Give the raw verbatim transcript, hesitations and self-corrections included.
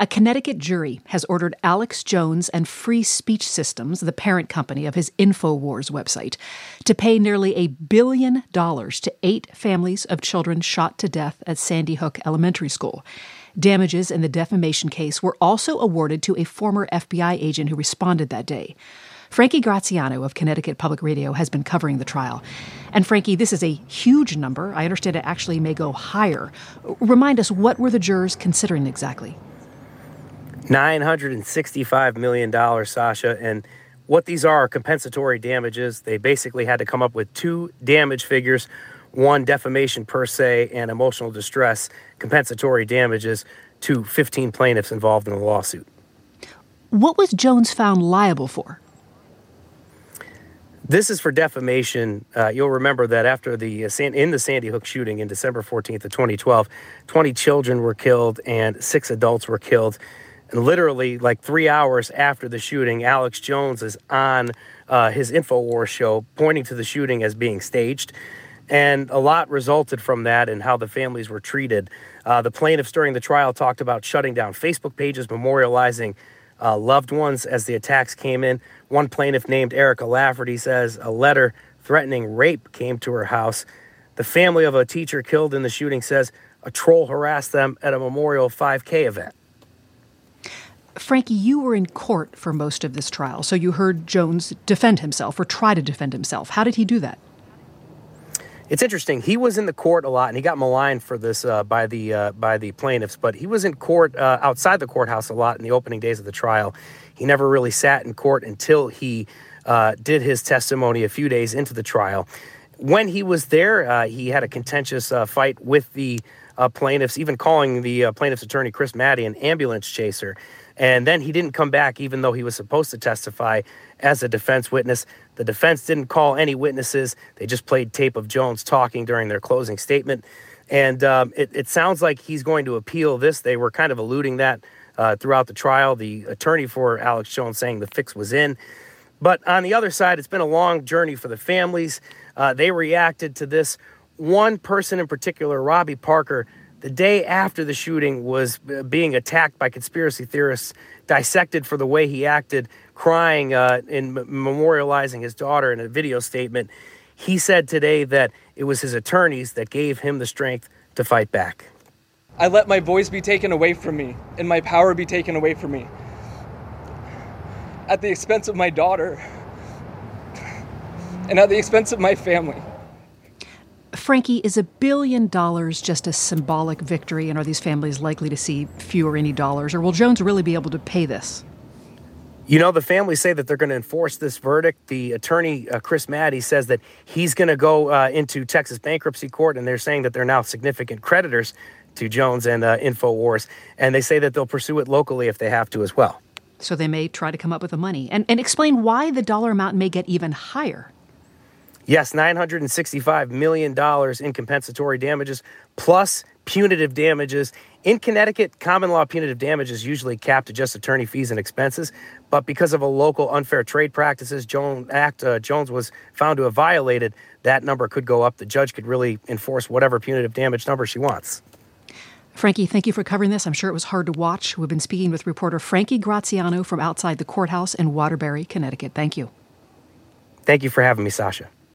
A Connecticut jury has ordered Alex Jones and Free Speech Systems, the parent company of his InfoWars website, to pay nearly a billion dollars to eight families of children shot to death at Sandy Hook Elementary School. Damages in the defamation case were also awarded to a former F B I agent who responded that day. Frankie Graziano of Connecticut Public Radio has been covering the trial. And Frankie, this is a huge number. I understand it actually may go higher. Remind us, what were the jurors considering exactly? nine hundred sixty-five million dollars, Sasha. And what these are are compensatory damages. They basically had to come up with two damage figures, one defamation per se and emotional distress, compensatory damages to fifteen plaintiffs involved in the lawsuit. What was Jones found liable for? This is for defamation. Uh, you'll remember that after the uh, San, in the Sandy Hook shooting in December fourteenth of twenty twelve, twenty children were killed and six adults were killed. And literally, like three hours after the shooting, Alex Jones is on uh, his InfoWars show pointing to the shooting as being staged. And a lot resulted from that and how the families were treated. Uh, the plaintiffs during the trial talked about shutting down Facebook pages, memorializing uh, loved ones as the attacks came in. One plaintiff named Erica Lafferty says a letter threatening rape came to her house. The family of a teacher killed in the shooting says a troll harassed them at a Memorial five K event. Frankie, you were in court for most of this trial, so you heard Jones defend himself or try to defend himself. How did he do that? It's interesting. He was in the court a lot, and he got maligned for this uh, by the uh, by the plaintiffs. But he was in court uh, outside the courthouse a lot in the opening days of the trial. He never really sat in court until he uh, did his testimony a few days into the trial. When he was there, uh, he had a contentious uh, fight with the uh, plaintiffs, even calling the uh, plaintiff's attorney, Chris Maddy, an ambulance chaser. And then he didn't come back, even though he was supposed to testify as a defense witness. The defense didn't call any witnesses. They just played tape of Jones talking during their closing statement. And um, it, it sounds like he's going to appeal this. They were kind of alluding that uh, throughout the trial. The attorney for Alex Jones saying the fix was in. But on the other side, it's been a long journey for the families. Uh, they reacted to this. One person in particular, Robbie Parker, the day after the shooting, was being attacked by conspiracy theorists, dissected for the way he acted, crying uh, and m- memorializing his daughter in a video statement. He said today that it was his attorneys that gave him the strength to fight back. I let my voice be taken away from me and my power be taken away from me at the expense of my daughter and at the expense of my family. Frankie, is a billion dollars just a symbolic victory, and are these families likely to see few or any dollars, or will Jones really be able to pay this? You know, the families say that they're going to enforce this verdict. The attorney, uh, Chris Maddy, says that he's going to go uh, into Texas bankruptcy court, and they're saying that they're now significant creditors to Jones and uh, InfoWars, and they say that they'll pursue it locally if they have to as well. So they may try to come up with the money. And, and explain why the dollar amount may get even higher. Yes, nine hundred sixty-five million dollars in compensatory damages plus punitive damages. In Connecticut, common law punitive damage is usually capped to just attorney fees and expenses. But because of a local unfair trade practices Jones Act uh, Jones was found to have violated, that number could go up. The judge could really enforce whatever punitive damage number she wants. Frankie, thank you for covering this. I'm sure it was hard to watch. We've been speaking with reporter Frankie Graziano from outside the courthouse in Waterbury, Connecticut. Thank you. Thank you for having me, Sasha.